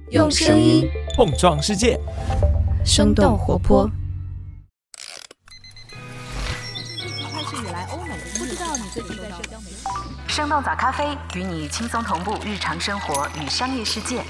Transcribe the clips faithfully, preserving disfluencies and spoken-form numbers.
用声音碰撞世界， 生动活泼。 开始以来，欧美不知道你最近在社交媒体。 生动早咖啡与你轻松同步日常生活与商业世界。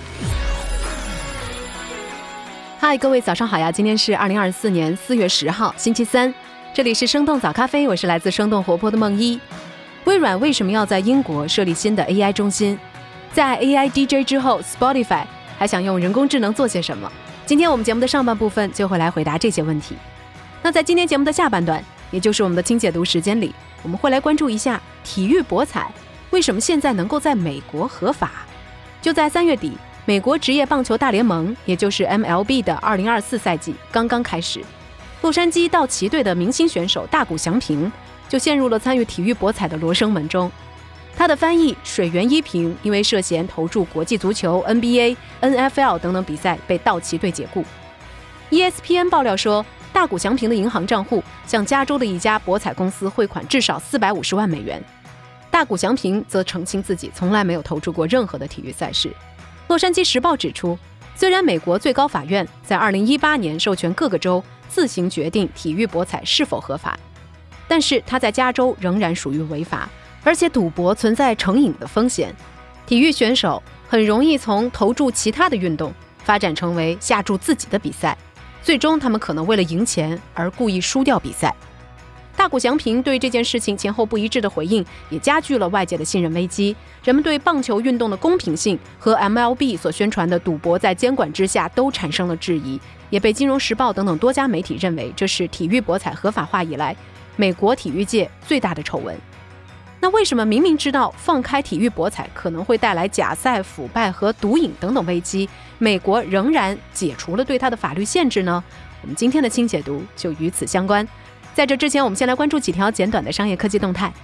嗨，各位早上好呀！今天是二零二四年四月十号，星期三。这里是生动早咖啡，我是来自生动活泼的梦一。微软为什么要在英国设立新的 A I 中心？在 A I D J 之后 ，Spotify 还想用人工智能做些什么？今天我们节目的上半部分就会来回答这些问题。那在今天节目的下半段，也就是我们的轻解读时间里，我们会来关注一下体育博彩为什么现在能够在美国合法。就在三月底，美国职业棒球大联盟，也就是 M L B 的二零二四赛季刚刚开始，洛杉矶道奇队的明星选手大谷翔平就陷入了参与体育博彩的罗生门中。他的翻译水原一平因为涉嫌投注国际足球、N B A、N F L 等等比赛被道奇队解雇。E S P N 爆料说，大谷翔平的银行账户向加州的一家博彩公司汇款至少四百五十万美元。大谷翔平则澄清自己从来没有投注过任何的体育赛事。洛杉矶时报指出，虽然美国最高法院在二零一八年授权各个州自行决定体育博彩是否合法，但是它在加州仍然属于违法，而且赌博存在成瘾的风险。体育选手很容易从投注其他的运动发展成为下注自己的比赛，最终他们可能为了赢钱而故意输掉比赛。大谷翔平对这件事情前后不一致的回应，也加剧了外界的信任危机。人们对棒球运动的公平性和 M L B 所宣传的赌博在监管之下都产生了质疑，也被《金融时报》等等多家媒体认为这是体育博彩合法化以来美国体育界最大的丑闻。那为什么明明知道放开体育博彩可能会带来假赛、腐败和毒瘾等等危机，美国仍然解除了对它的法律限制呢？我们今天的轻解读就与此相关。在这之前，我们先来关注几条简短的商业科技动态。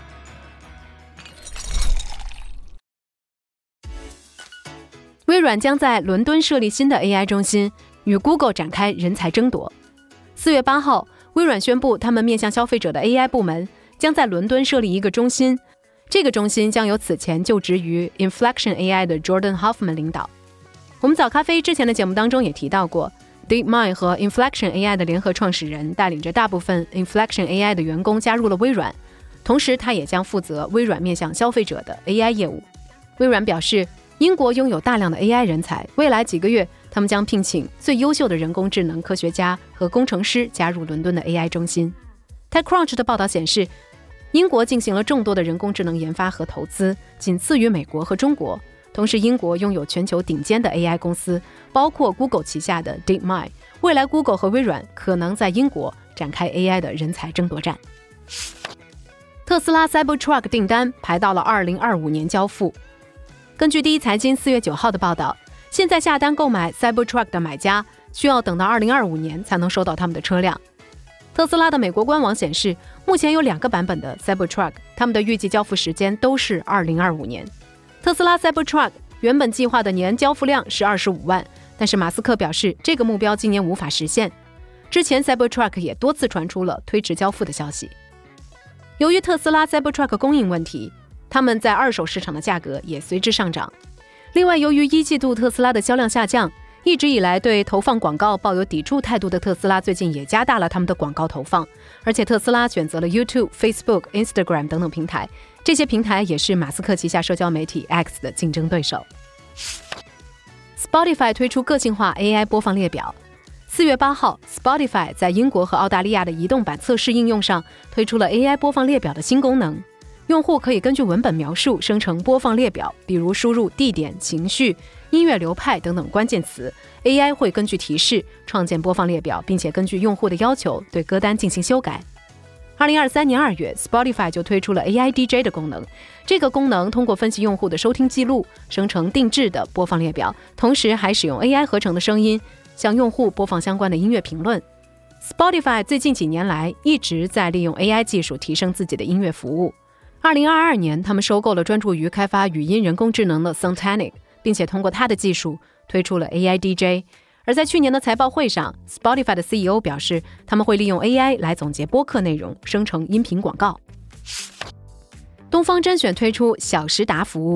微软将在伦敦设立新的 A I 中心，与 Google 展开人才争夺。四月八号，微软宣布他们面向消费者的 A I 部门将在伦敦设立一个中心，这个中心将由此前就职于 Inflection A I 的 Jordan Hoffman 领导。我们早咖啡之前的节目当中也提到过， DeepMind 和 Inflection A I 的联合创始人带领着大部分 Inflection A I 的员工加入了微软，同时他也将负责微软面向消费者的 A I 业务。微软表示，英国拥有大量的 A I 人才，未来几个月他们将聘请最优秀的人工智能科学家和工程师加入伦敦的 A I 中心。TechCrunch 的报道显示，英国进行了众多的人工智能研发和投资，仅次于美国和中国。同时，英国拥有全球顶尖的 A I 公司，包括 Google 旗下的 DeepMind。未来 Google 和微软可能在英国展开 A I 的人才争夺战。特斯拉 Cybertruck 订单排到了二零二五年交付。根据第一财经四月九号的报道，现在下单购买 Cybertruck 的买家需要等到二零二五年才能收到他们的车辆。特斯拉的美国官网显示，目前有两个版本的 Cybertruck， 他们的预计交付时间都是二零二五年。特斯拉 Cybertruck 原本计划的年交付量是二十五万，但是马斯克表示这个目标今年无法实现。之前 Cybertruck 也多次传出了推迟交付的消息。由于特斯拉 Cybertruck 供应问题，他们在二手市场的价格也随之上涨。另外，由于一季度特斯拉的销量下降，一直以来对投放广告抱有抵触态度的特斯拉最近也加大了他们的广告投放，而且特斯拉选择了 YouTube、Facebook、Instagram 等等平台，这些平台也是马斯克旗下社交媒体 X 的竞争对手。Spotify 推出个性化 A I 播放列表。四月八号 Spotify 在英国和澳大利亚的移动版测试应用上推出了 A I 播放列表的新功能，用户可以根据文本描述生成播放列表，比如输入地点、情绪、音乐流派等等关键词， A I 会根据提示创建播放列表，并且根据用户的要求对歌单进行修改。二零二三年二月 Spotify 就推出了 A I D J 的功能，这个功能通过分析用户的收听记录生成定制的播放列表，同时还使用 A I 合成的声音向用户播放相关的音乐评论。 Spotify 最近几年来一直在利用 A I 技术提升自己的音乐服务。二零二二年他们收购了专注于开发语音人工智能的 Santanic， 并且通过它的技术推出了 A I D J。而在去年的财报会上 Spotify 的 C E O 表示，他们会利用 A I 来总结播客内容，生成音频广告。东方甄选推出小时达服务，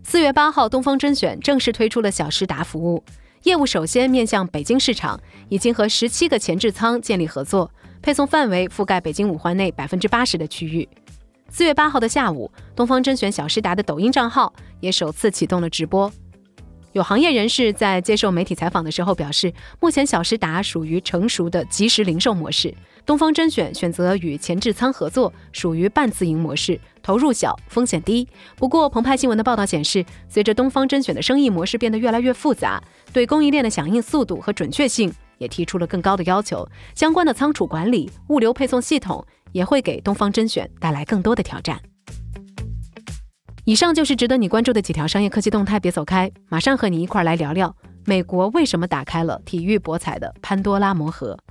四月八号，东方甄选正式推出了小时达服务，业务首先面向北京市场，已经和十七个前置仓建立合作，配送范围覆盖北京五环内 百分之八十 的区域。四月八号的下午，东方甄选小时达的抖音账号也首次启动了直播。有行业人士在接受媒体采访的时候表示，目前小时达属于成熟的即时零售模式，东方甄选选择与前置仓合作，属于半自营模式，投入小，风险低。不过澎湃新闻的报道显示，随着东方甄选的生意模式变得越来越复杂，对供应链的响应速度和准确性也提出了更高的要求，相关的仓储管理、物流配送系统也会给东方甄选带来更多的挑战。以上就是值得你关注的几条商业科技动态，别走开，马上和你一块来聊聊美国为什么打开了体育博彩的潘多拉魔盒。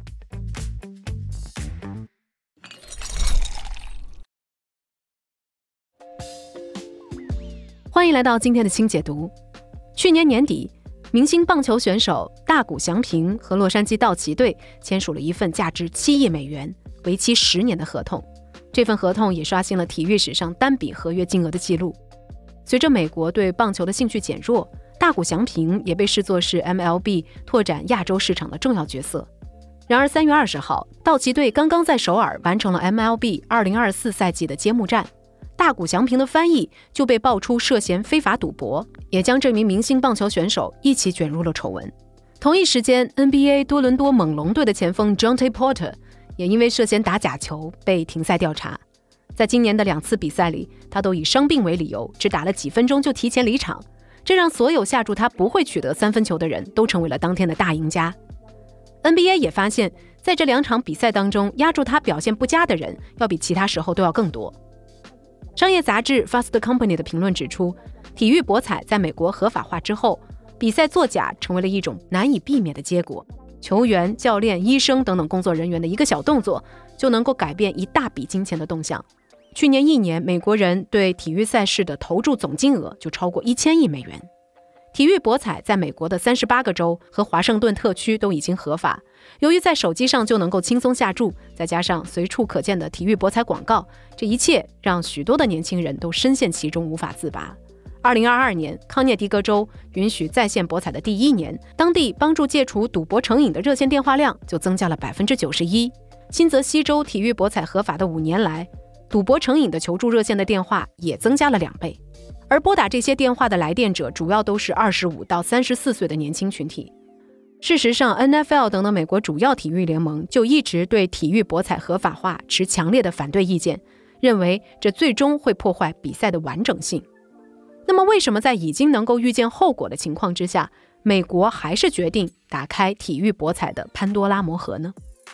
欢迎来到今天的轻解读。去年年底，明星棒球选手大谷翔平和洛杉矶道奇队签署了一份价值七亿美元、为期十年的合同。这份合同也刷新了体育史上单笔合约金额的记录。随着美国对棒球的兴趣减弱，大谷翔平也被视作是 M L B 拓展亚洲市场的重要角色。然而三月二十号，道奇队刚刚在首尔完成了 M L B 二零二四赛季的揭幕战，大谷翔平的翻译就被爆出涉嫌非法赌博，也将这名明星棒球选手一起卷入了丑闻。同一时间 N B A 多伦多猛龙队的前锋 Jontay Porter 也因为涉嫌打假球被停赛调查。在今年的两次比赛里，他都以伤病为理由，只打了几分钟就提前离场，这让所有下注他不会取得三分球的人都成为了当天的大赢家。N B A 也发现，在这两场比赛当中，压住他表现不佳的人要比其他时候都要更多。商业杂志 Fast Company 的评论指出，体育博彩在美国合法化之后，比赛作假成为了一种难以避免的结果。球员、教练、医生等等工作人员的一个小动作，就能够改变一大笔金钱的动向。去年一年，美国人对体育赛事的投注总金额就超过一千亿美元。体育博彩在美国的三十八个州和华盛顿特区都已经合法。由于在手机上就能够轻松下注，再加上随处可见的体育博彩广告，这一切让许多的年轻人都深陷其中无法自拔。二零二二年，康涅狄格州允许在线博彩的第一年，当地帮助戒除赌博成瘾的热线电话量就增加了 百分之九十一。新泽西州体育博彩合法的五年来，赌博成瘾的求助热线的电话也增加了两倍。而拨打这些电话的来电者主要都是二十五到三十四岁的年轻群体。事实上 N F L 等等美国主要体育联盟就一直对体育博彩合法化持强烈的反对意见，认为这最终会破坏比赛的完整性。那么为什么在已经能够预见后果的情况之下，美国还是决定打开体育博彩的潘多拉魔盒呢？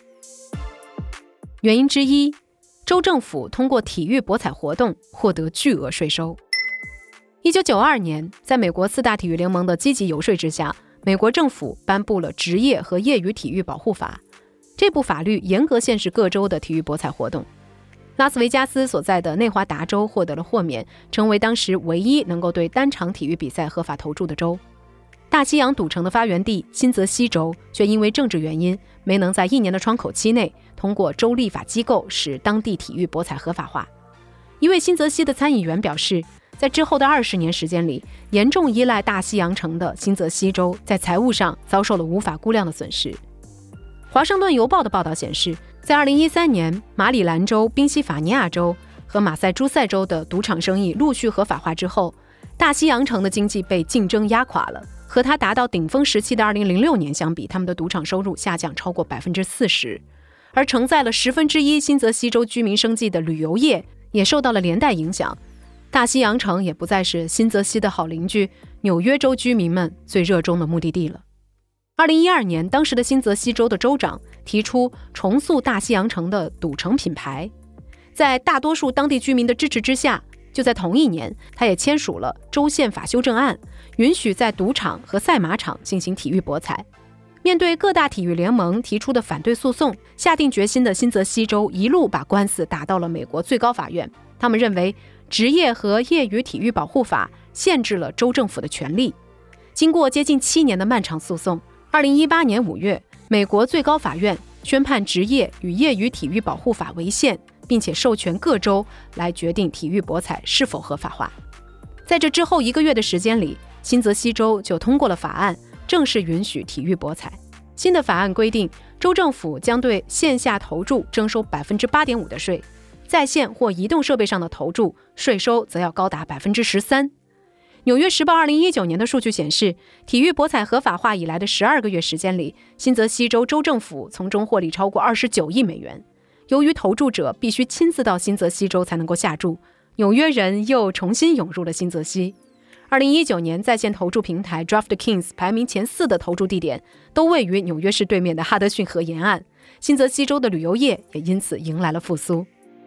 原因之一，州政府通过体育博彩活动获得巨额税收。一九九二年，在美国四大体育联盟的积极游说之下，美国政府颁布了职业和业余体育保护法。这部法律严格限制各州的体育博彩活动。拉斯维加斯所在的内华达州获得了豁免，成为当时唯一能够对单场体育比赛合法投注的州。大西洋赌城的发源地新泽西州却因为政治原因，没能在一年的窗口期内通过州立法机构使当地体育博彩合法化。一位新泽西的参议员表示，在之后的二十年时间里，严重依赖大西洋城的新泽西州在财务上遭受了无法估量的损失。华盛顿邮报的报道显示，在二零一三年，马里兰州、宾夕法尼亚州和马赛诸塞州的赌场生意陆续合法化之后，大西洋城的经济被竞争压垮了。和它达到顶峰时期的二零零六年相比，他们的赌场收入下降超过 百分之四十， 而承载了十分之一新泽西州居民生计的旅游业也受到了连带影响。大西洋城也不再是新泽西的好邻居，纽约州居民们最热衷的目的地了。二零一二年，当时的新泽西州的州长提出重塑大西洋城的赌城品牌，在大多数当地居民的支持之下，就在同一年，他也签署了州宪法修正案，允许在赌场和赛马场进行体育博彩。面对各大体育联盟提出的反对诉讼，下定决心的新泽西州一路把官司打到了美国最高法院。他们认为职业和业余体育保护法限制了州政府的权利。经过接近七年的漫长诉讼，二零一八年五月，美国最高法院宣判职业与业余体育保护法违宪，并且授权各州来决定体育博彩是否合法化。 在这之后一个月的时间里，新泽西州就通过了法案，正式允许体育博彩。新的法案规定，州政府将对线下投注征收 百分之八点五 的税，在线或移动设备上的投注税收则要高达 百分之十三。纽约时报二零一九年的数据显示，体育博彩合法化以来的十二个月时间里，新泽西州州政府从中获利超过二十九亿美元。由于投注者必须亲自到新泽西州才能够下注，纽约人又重新涌入了新泽西。二零一九年在线投注平台 DraftKings 排名前四的投注地点都位于纽约市对面的哈德逊河沿岸，新泽西州的旅游业也因此迎来了复苏。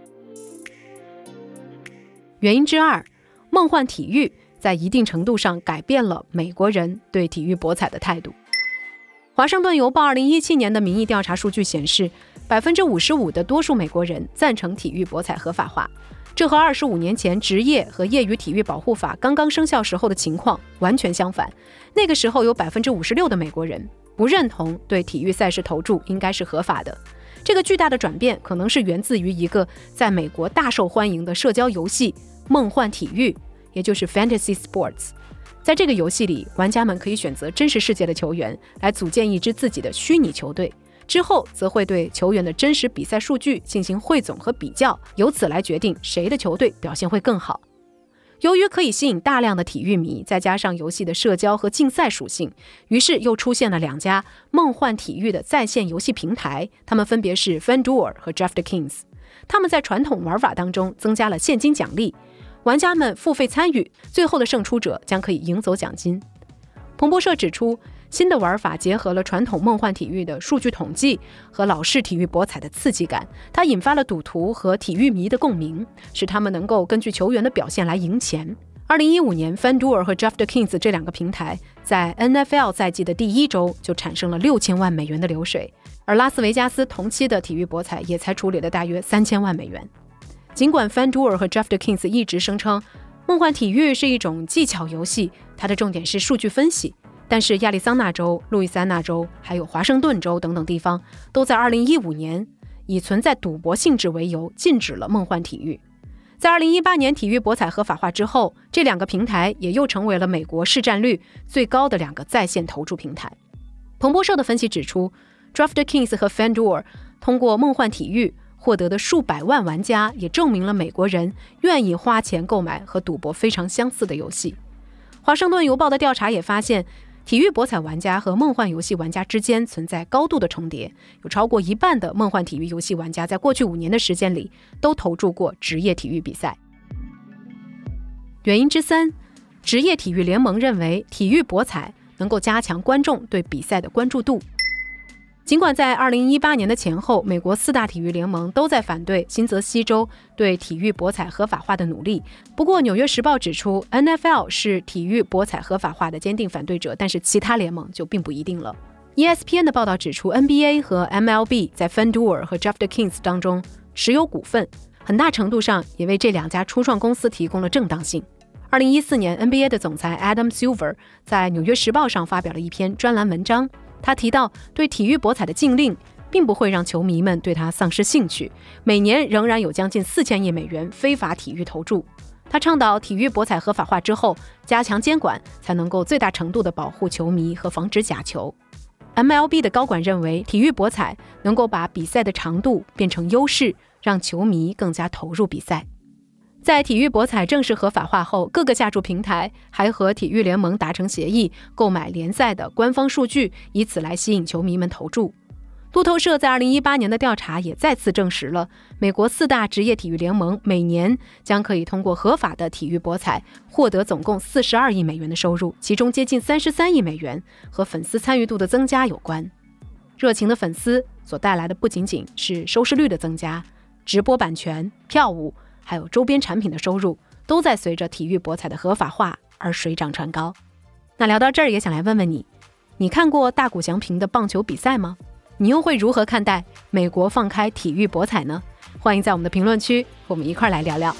原因之二，梦幻体育在一定程度上改变了美国人对体育博彩的态度。华盛顿邮报二零一七年的民意调查数据显示， 百分之五十五 的多数美国人赞成体育博彩合法化，这和二十五年前职业和业余体育保护法刚刚生效时候的情况完全相反。那个时候有 百分之五十六 的美国人不认同对体育赛事投注应该是合法的。这个巨大的转变可能是源自于一个在美国大受欢迎的社交游戏梦幻体育，也就是 Fantasy Sports。 在这个游戏里，玩家们可以选择真实世界的球员来组建一支自己的虚拟球队，之后则会对球员的真实比赛数据进行汇总和比较，由此来决定谁的球队表现会更好。由于可以吸引大量的体育迷，再加上游戏的社交和竞赛属性，于是又出现了两家梦幻体育的在线游戏平台，它们分别是 FanDuel 和 DraftKings。 他们在传统玩法当中增加了现金奖励，玩家们付费参与，最后的胜出者将可以赢走奖金。彭博社指出，新的玩法结合了传统梦幻体育的数据统计和老式体育博彩的刺激感，它引发了赌徒和体育迷的共鸣，使他们能够根据球员的表现来赢钱。二零一五年 FanDuel 和 DraftKings 这两个平台在 N F L 赛季的第一周就产生了六千万美元的流水，而拉斯维加斯同期的体育博彩也才处理了大约三千万美元。尽管 FanDuel 和 DraftKings 一直声称梦幻体育是一种技巧游戏，它的重点是数据分析，但是亚利桑那州、路易斯安那州还有华盛顿州等等地方都在二零一五年以存在赌博性质为由禁止了梦幻体育。在二零一八年体育博彩合法化之后，这两个平台也又成为了美国市占率最高的两个在线投注平台。彭博社的分析指出， DraftKings 和 FanDuel 通过梦幻体育获得的数百万玩家，也证明了美国人愿意花钱购买和赌博非常相似的游戏。华盛顿邮报的调查也发现，体育博彩玩家和梦幻游戏玩家之间存在高度的重叠，有超过一半的梦幻体育游戏玩家在过去五年的时间里都投注过职业体育比赛。原因之三，职业体育联盟认为体育博彩能够加强观众对比赛的关注度。尽管在二零一八年的前后，美国四大体育联盟都在反对新泽西州对体育博彩合法化的努力，不过《纽约时报》指出 N F L 是体育博彩合法化的坚定反对者，但是其他联盟就并不一定了。E S P N 的报道指出 N B A 和 M L B 在 FanDuel 和 DraftKings 当中持有股份，很大程度上也为这两家初创公司提供了正当性。二零一四年 N B A 的总裁 Adam Silver 在《纽约时报》上发表了一篇专栏文章，他提到对体育博彩的禁令并不会让球迷们对它丧失兴趣，每年仍然有将近四千亿美元非法体育投注。他倡导体育博彩合法化之后加强监管，才能够最大程度地保护球迷和防止假球。M L B 的高管认为，体育博彩能够把比赛的长度变成优势，让球迷更加投入比赛。在体育博彩正式合法化后，各个下注平台还和体育联盟达成协议，购买联赛的官方数据，以此来吸引球迷们投注。路透社在二零一八年的调查也再次证实了，美国四大职业体育联盟每年将可以通过合法的体育博彩获得总共四十二亿美元的收入，其中接近三十三亿美元和粉丝参与度的增加有关。热情的粉丝所带来的不仅仅是收视率的增加，直播版权、票务还有周边产品的收入都在随着体育博彩的合法化而水涨船高。那聊到这儿，也想来问问你，你看过大谷翔平的棒球比赛吗？你又会如何看待美国放开体育博彩呢？欢迎在我们的评论区和我们一块来聊聊。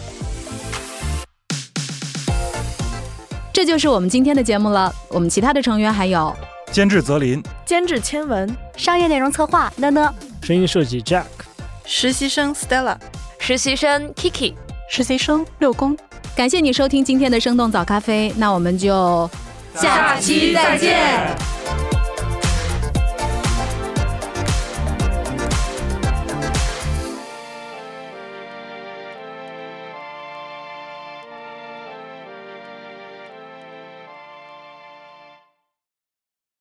这就是我们今天的节目了，我们其他的成员还有监制泽林， 监制千文， 商业内容策划呢呢， 声音设计 Jack， 实习生 Stella， 实习生 Kiki， 实习生六公。 感谢你收听今天的生动早咖啡，那我们就下期再见。